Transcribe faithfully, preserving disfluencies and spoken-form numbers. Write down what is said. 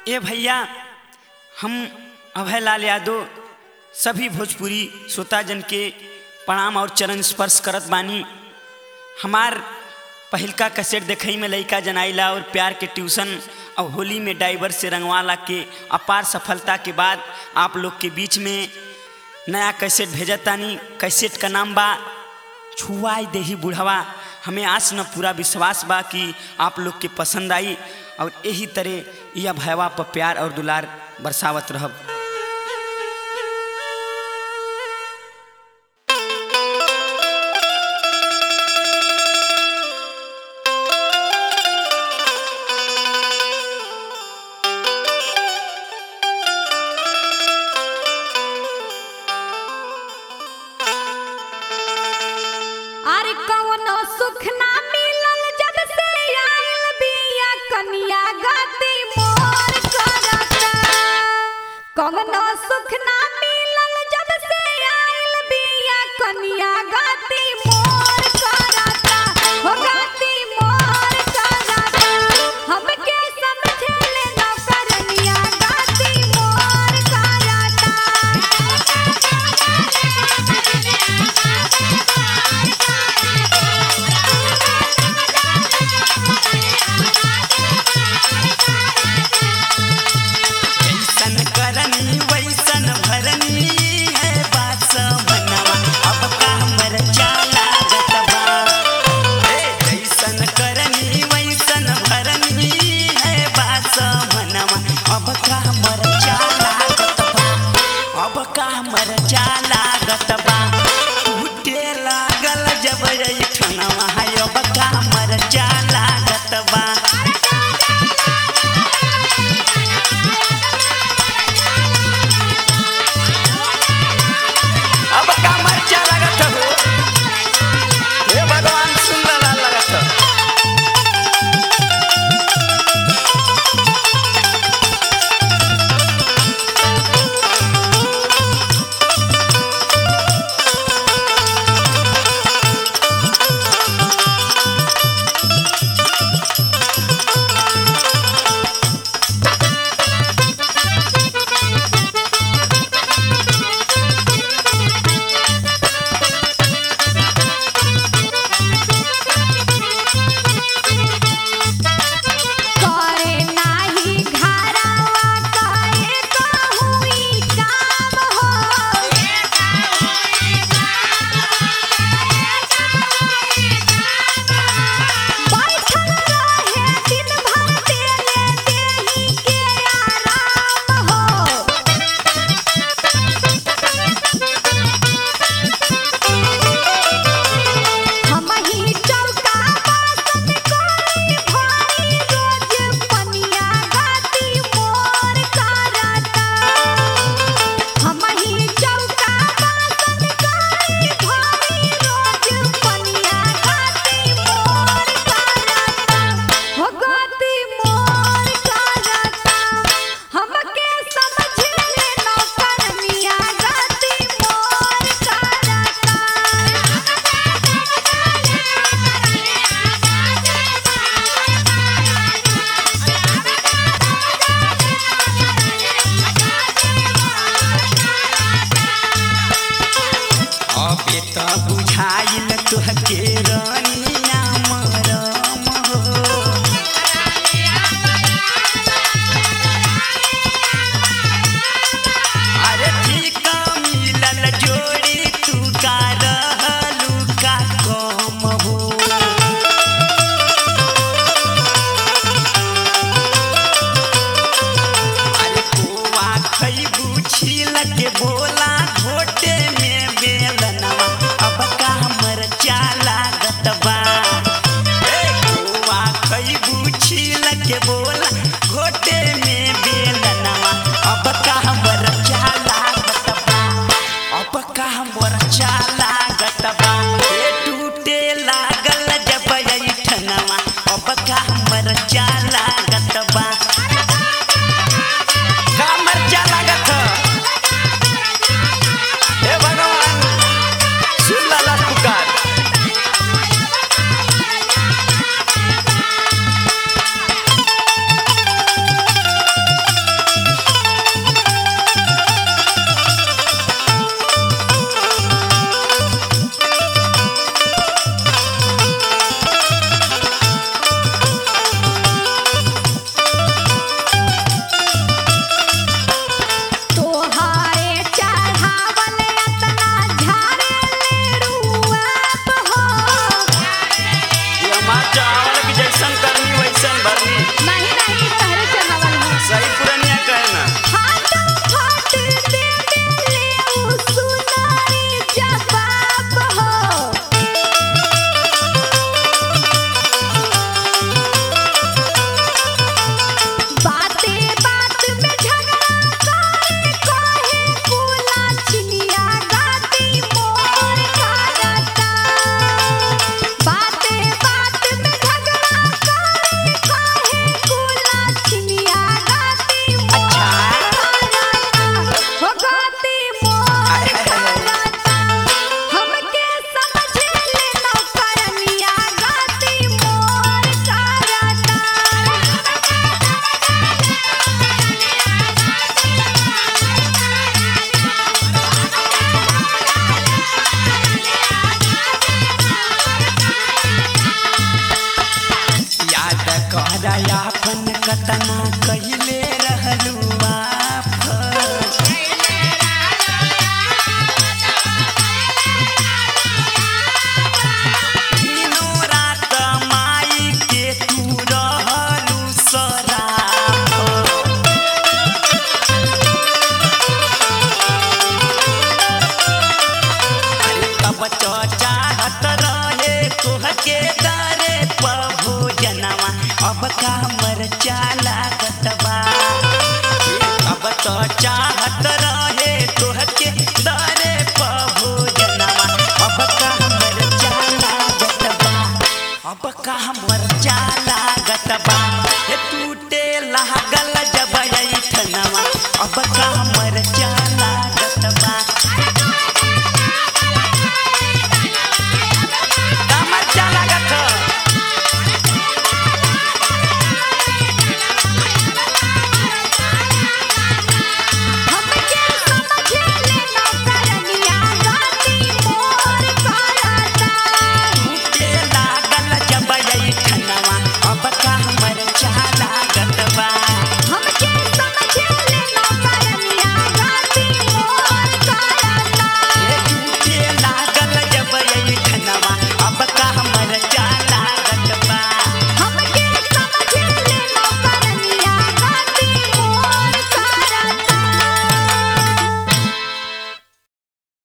ए भैया, हम अभय लाल यादव सभी भोजपुरी श्रोताजन के प्रणाम और चरण स्पर्श करत बानी। हमार पहिलका कैसेट देखई में लइका जनाइला और प्यार के ट्यूशन और होली में डाइवर से रंगवाला के अपार सफलता के बाद आप लोग के बीच में नया कैसेट भेजतानी। कैसेट का नाम बा छुआई देही बुढ़वा। हमें आस न पूरा विश्वास बा कि आप लोग के पसंद आई और यही तरह यह भैवा पर प्यार और दुलार बरसावत रहब। अरे कवनो सुख ना मिलल जब से आइल बिया कनिया गति मोर करता। कवनो सुख ना मिलल जब से आइल बिया कनिया गति मोर करता। हो गति मोर करता, हमके समझे ले न करनिया गति मोर करता। बुझाइल तुहके रानिया मरम हो। अरे ठीक मिलल जोड़ी तू का रहलू का कम हो। अरे कोवा खइबू छील के बोला घोटे में बेलनवा अब का हमर चाला गतबा। ए कोवा खइबू छील के बोला घोटे में बेलनवा अब का हमर चाला गतबा। अब का हमर चाला गतबा। ए टूटे लागल जब ऐठनवा अब का हमर चाला गतबा। का हमर चाला गत हे भगवान सुन लाला पुकार। हमार चावल की जैसन करनी वैसन भरनी। नहीं नहीं तहरे चढ़ावल है। सही पुरनिया कहना। फाटा फाट दे देले उ सुनारी जवाब हो। बाते बात में झगड़ा करे कहे कुला चिनिया गाती मोर करता। बाते बात में झगड़ा करे कहे कुला चिनिया गाती मोर करता। हो गाती मोर करता। हमके समझ ले नौकरनिया गाती मोर करता। याद कर अपन कतना कहिले रहलू आफत। दिनों रात माई के तू रहलू सराफत। अरे तब तो चाहत रहे तोहके दरे प्रभु जनवा अब का मरचा लागत बा। अब तो चाहत रहे तोहके दरे प्रभु जनवा अब का मरचा लागत बा। अब का मरचा लागत बा। हे टूटे लागल जब ऐठनवा अब का